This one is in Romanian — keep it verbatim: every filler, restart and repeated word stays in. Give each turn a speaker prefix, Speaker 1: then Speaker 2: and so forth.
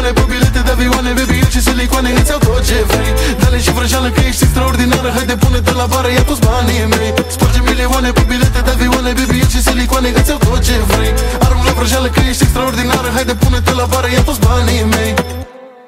Speaker 1: milioane pe bilete de avioane, baby, eu și silicoane, îți iau tot ce vrei. Dale și vrăjeală că ești extraordinară, haide pune-te la bară, ia toți banii mei. Sparge milioane pe bilete de avioane, baby, eu și silicoane, îți iau tot ce vrei. Arunc la vrăjeală că ești extraordinară, haide pune-te la bară, ia toți banii mei.